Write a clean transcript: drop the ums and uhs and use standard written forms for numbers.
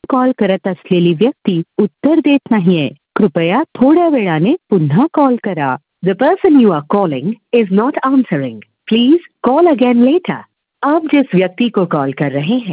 Call करत असलेली व्यक्ती उत्तर देत नाहीये. कृपया थोड्या वेळाने पुन्हा कॉल करा. The person you are calling is not answering. Please call again later. आप जिस व्यक्ति को कॉल कर रहे हैं